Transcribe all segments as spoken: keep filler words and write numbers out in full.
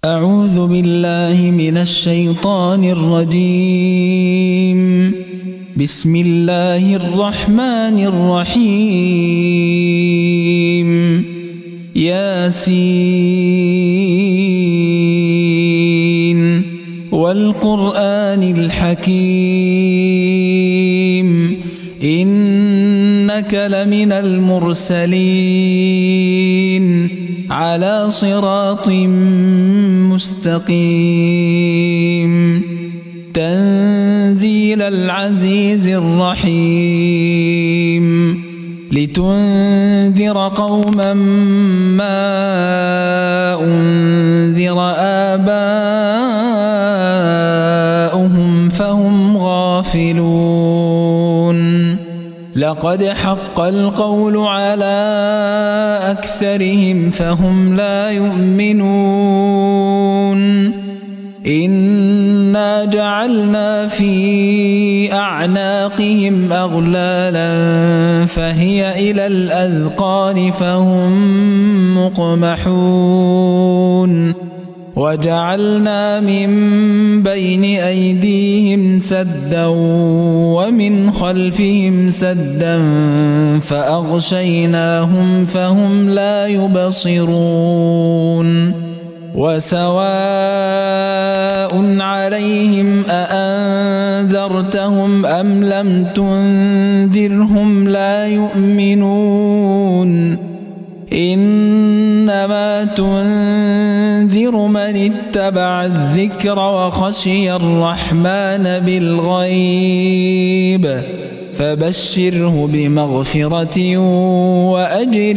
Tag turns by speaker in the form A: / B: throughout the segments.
A: أعوذ بالله من الشيطان الرجيم. بسم الله الرحمن الرحيم. ياسين والقرآن الحكيم إنك لمن المرسلين على صراط مستقيم تنزيل العزيز الرحيم لتنذر قوما ما أنذر آباؤهم فهم غافلون لقد حق القول على أكثرهم فهم لا يؤمنون إنا جعلنا في أعناقهم أغلالا فهي إلى الأذقان فهم مقمحون وجعلنا من بين أيديهم سدا ومن خلفهم سدا فأغشيناهم فهم لا يبصرون وسواء عليهم أأنذرتهم أم لم تنذرهم لا يؤمنون إنما تنذر من اتبع الذكر وخشي الرحمن بالغيب فبشره بمغفرة وأجر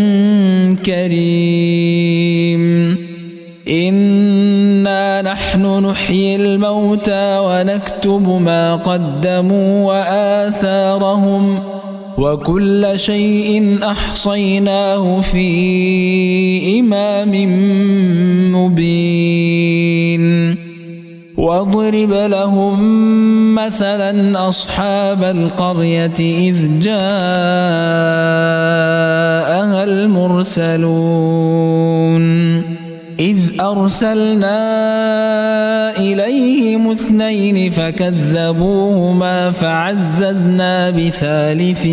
A: كريم إنا نحن نحيي الموتى ونكتب ما قدموا وآثارهم وكل شيء أحصيناه في إمام مبين واضرب لهم مثلا أصحاب القرية إذ جاءها المرسلون إذ أرسلنا إليهم اثنين فكذبوهما فعززنا بثالث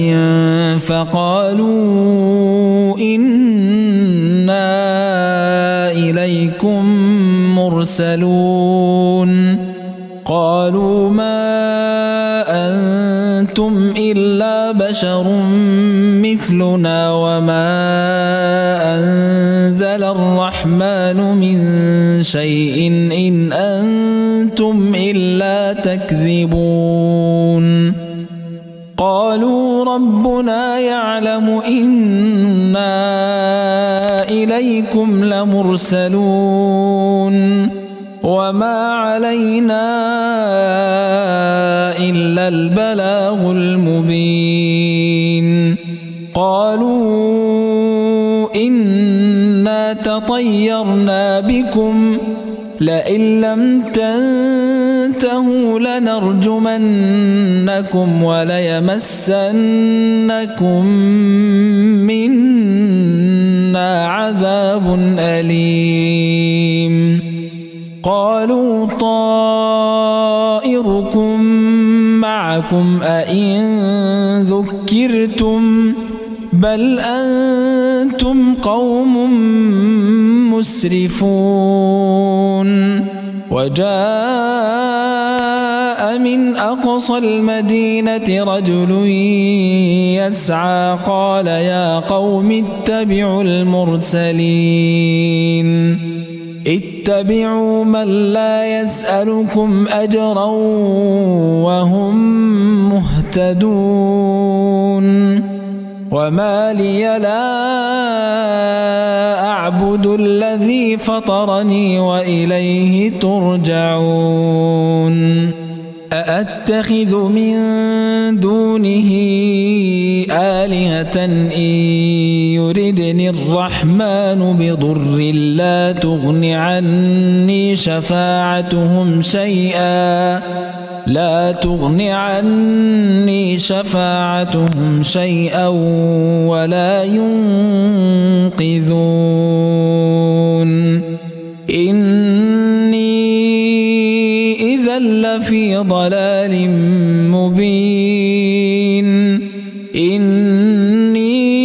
A: فقالوا إنا إليكم مرسلون قالوا ما أنتم إلا بشر مثلنا وما أنزل الرحمن من شيء إن أنتم إلا تكذبون قالوا ربنا يعلم إنا إليكم لمرسلون وما علينا إلا البلاغ المبين قالوا إنا تطيرنا بكم لئن لم تنتهوا لنرجمنكم وليمسنكم منا عذاب أليم قالوا طائركم معكم أئن ذكرتم بل أنتم قوم مسرفون وجاء من أقصى المدينة رجل يسعى قال يا قوم اتبعوا المرسلين اتبعوا من لا يسألكم أجرا وهم مهتدون وما لي لا أعبد الذي فطرني وإليه ترجعون أأتخذ من دونه آلهة إن يردني الرحمن بضر لا تغن عني شفاعتهم شيئا لا تغن عني شفاعتهم شيئا ولا ينقذون إني إذا لفي ضلال مبين إني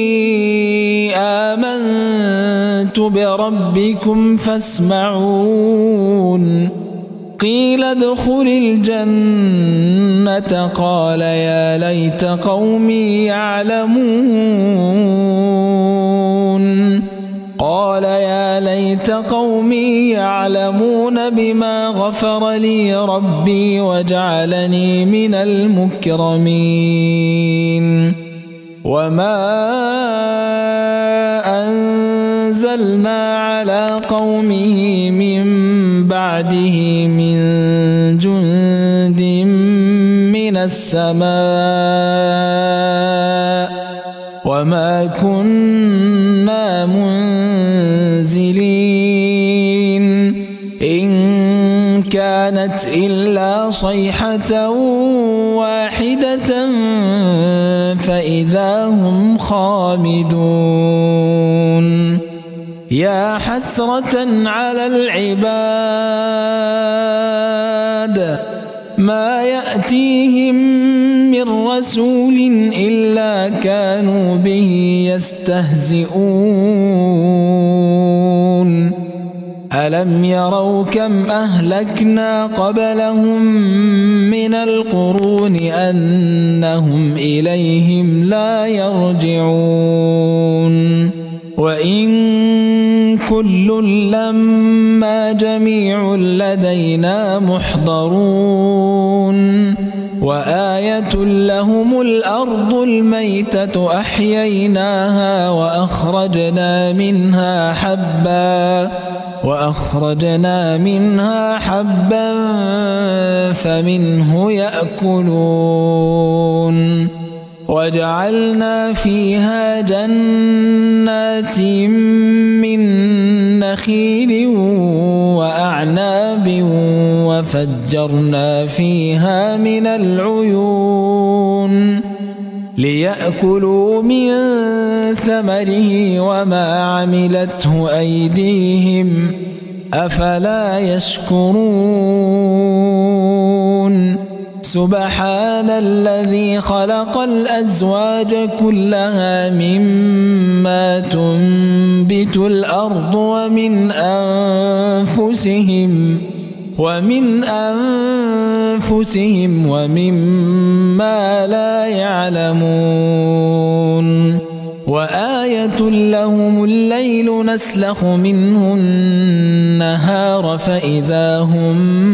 A: آمنت بربكم فاسمعون قيل ادخل الجنة قال يا ليت قومي يعلمون قال يا ليت قومي يعلمون بما غفر لي ربي وجعلني من المكرمين وما أنزلنا على قومه من بعده من جند من السماء وما كنا منزلين إن كانت إلا صيحة واحدة فإذا هم خامدون يا حسرة على العباد ما يأتيهم من رسول إلا كانوا به يستهزئون ألم يروا كم أهلكنا قبلهم من القرون أنهم إليهم لا يرجعون وإن كل لما جميع لدينا محضرون وآية لهم الأرض الميتة أحييناها وأخرجنا منها حبا وأخرجنا منها حبا فمنه يأكلون وجعلنا فيها جنات من نخيل وأعناب وفجرنا فيها من العيون ليأكلوا من ثمره وما عملته أيديهم أفلا يشكرون سبحان الذي خلق الأزواج كلها مما تنبت الأرض ومن أنفسهم ومن أنفسهم ومما لا يعلمون وآية لهم الليل نسلخ منه النهار فإذا هم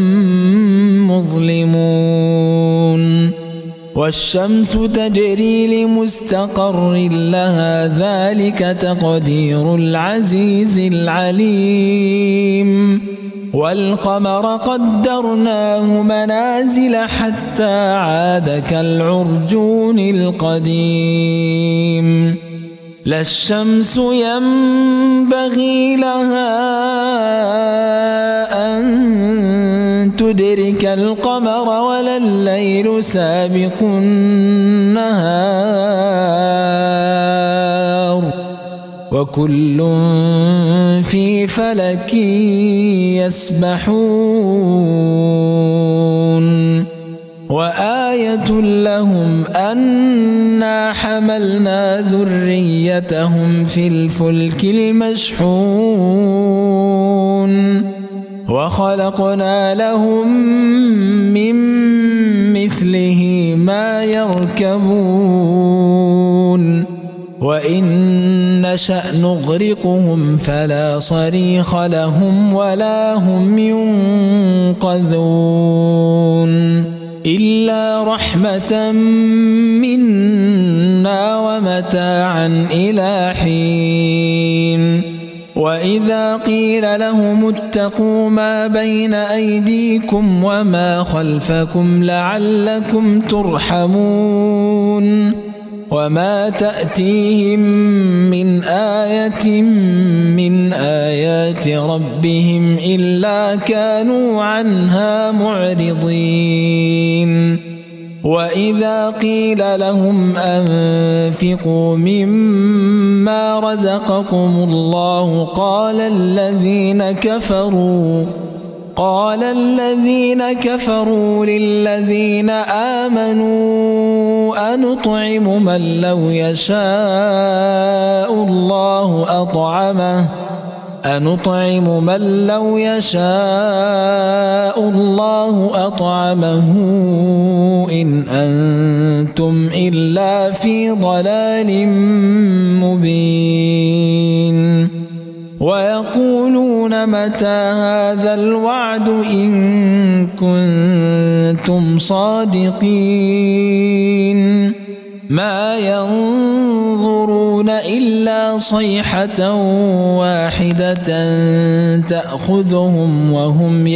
A: مظلمون والشمس تجري لمستقر لها ذلك تقدير العزيز العليم والقمر قدرناه منازل حتى عاد كالعرجون القديم لا الشمس ينبغي لها أن تدرك القمر ولا الليل سابق النهار وكل في فلك يسبحون وآية لهم أنا حملنا ذريتهم في الفلك المشحون وخلقنا لهم من مثله ما يركبون وإن نشأ نغرقهم فلا صريخ لهم ولا هم ينقذون إلا رحمة منا ومتاعا إلى حين وإذا قيل لهم اتقوا ما بين أيديكم وما خلفكم لعلكم ترحمون وما تأتيهم من آية من آيات ربهم إلا كانوا عنها معرضين وإذا قيل لهم أنفقوا مما رزقكم الله قال الذين كفروا قال الذين كفروا للذين آمنوا أنطعم من لو يشاء الله أطعمه أنطعم من لو يشاء الله أطعمه إن أنتم إلا في ضلال مبين ويقولون متى هذا الوعد إن كنتم صادقين ما ينظرون إلا صيحة واحدة تأخذهم وهم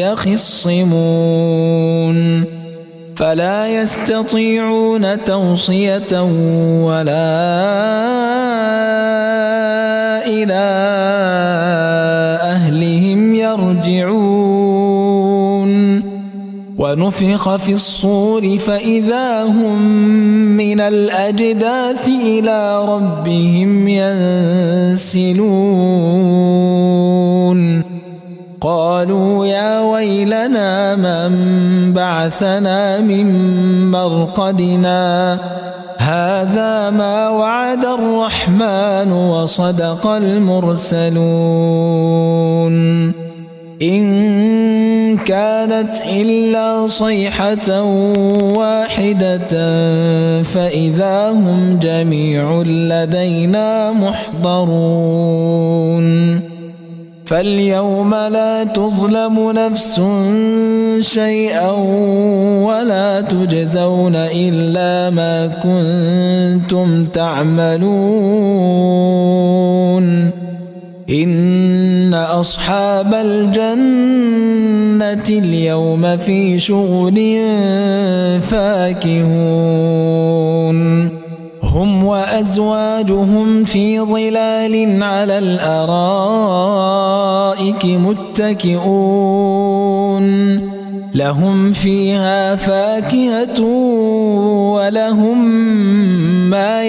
A: يخصمون فلا يستطيعون توصية ولا إلى أهلهم يرجعون ونفخ في الصور فإذا هم من الأجداث إلى ربهم ينسلون قالوا يا ويلنا من بعثنا من مرقدنا هذا ما وعد الرحمن وصدق المرسلون إن كانت إلا صيحة واحدة فإذا هم جميع لدينا محضرون فاليوم لا تظلم نفس شيئا ولا تجزون إلا ما كنتم تعملون إن أصحاب الجنة اليوم في شغل فاكهون هم وأزواجهم في ظلال على الأرائك متكئون لهم فيها فاكهة ولهم ما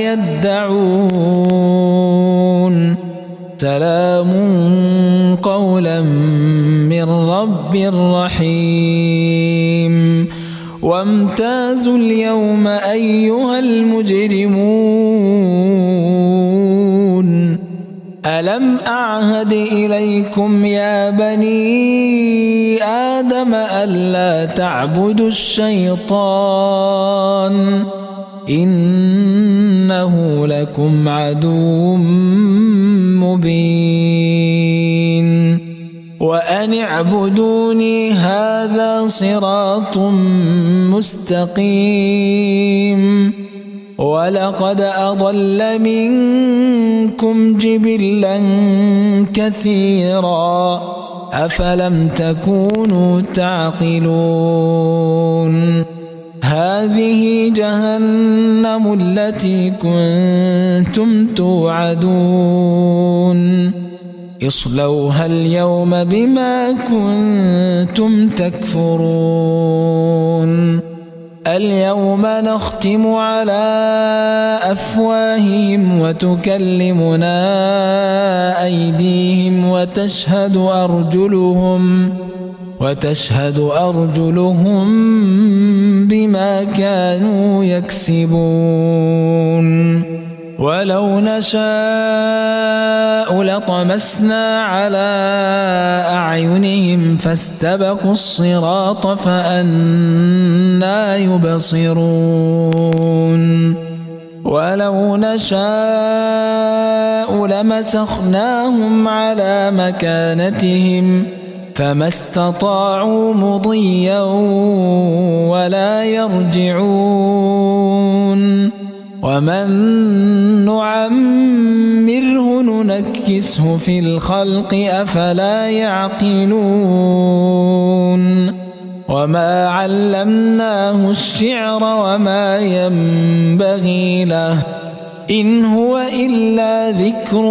A: يدعون سلام قولا من رب رحيم وامتازوا اليوم أيها المجرمون ألم أعهد إليكم يا بني آدم ألا تعبدوا الشيطان إنه لكم عدو مبين وأن اعبدوني هذا صراط مستقيم ولقد أضل منكم جبلا كثيرا أفلم تكونوا تعقلون هذه جهنم التي كنتم توعدون اصلوها اليوم بما كنتم تكفرون اليوم نختم على أفواههم وتكلمنا أيديهم وتشهد أرجلهم وتشهد أرجلهم بما كانوا يكسبون ولو نشاء لطمسنا على أعينهم فاستبقوا الصراط فأنى يبصرون ولو نشاء لمسخناهم على مكانتهم فما استطاعوا مضيا ولا يرجعون ومن نعمره ننكسه في الخلق أفلا يعقلون وما علمناه الشعر وما ينبغي له إن هو إلا ذكر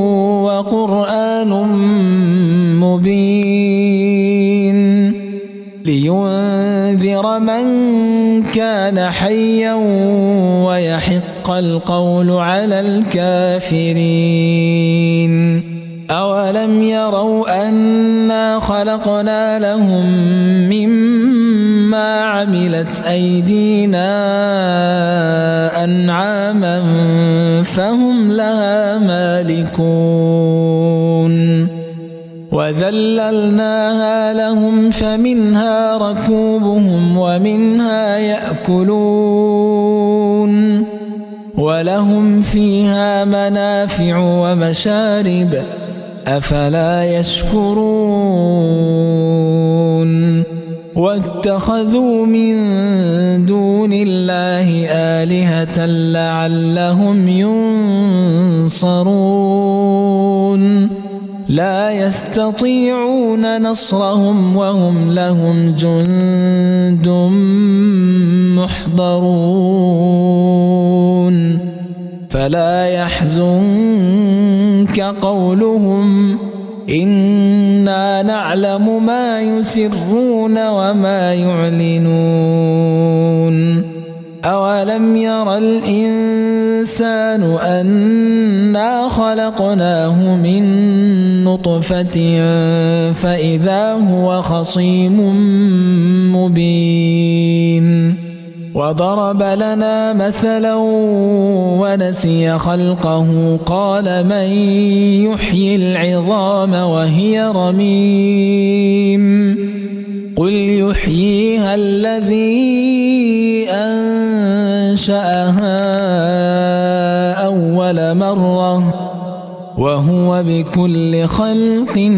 A: وقرآن مبين لينذر من كان حيا ويحق القول على الكافرين. أولم يروا أنا خلقنا لهم مما عملت أيدينا أنعاما فهم لها مالكون وذللناها لهم فمنها ركوبهم ومنها يأكلون ولهم فيها منافع ومشارب أفلا يشكرون. واتخذوا من دون الله آلهة لعلهم ينصرون لا يستطيعون نصرهم وهم لهم جند محضرون فلا يحزنك قولهم إنا نعلم ما يسرون وما يعلنون. أولم ير الإنسان أنا خلقناه من نطفة فإذا هو خصيم مبين وضرب لنا مثلا ونسي خلقه قال من يحيي العظام وهي رميم قل يحييها الذي أنشأها أول مرة وهو بكل خلق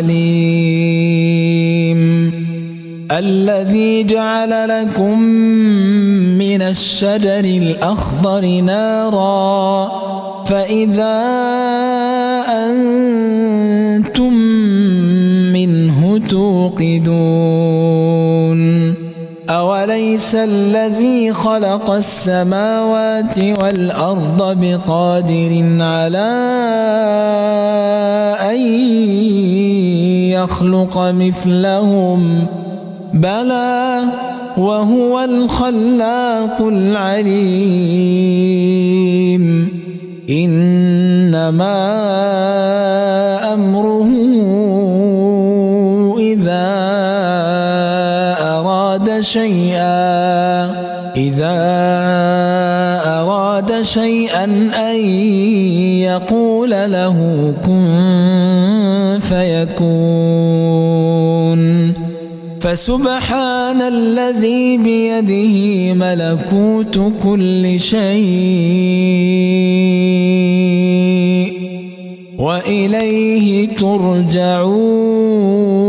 A: عليم. الذي جعل لكم من الشجر الأخضر نارا فإذا أنتم منه توقدون. أوليس الذي خلق السماوات والأرض بقادر على أن يخلق مثلهم بلى وهو الخلاق العليم. إنما أمره إذا أراد شيئا إذا أراد شيئا أن يقول له كن فيكون. فسبحان الذي بيده ملكوت كل شيء وإليه ترجعون.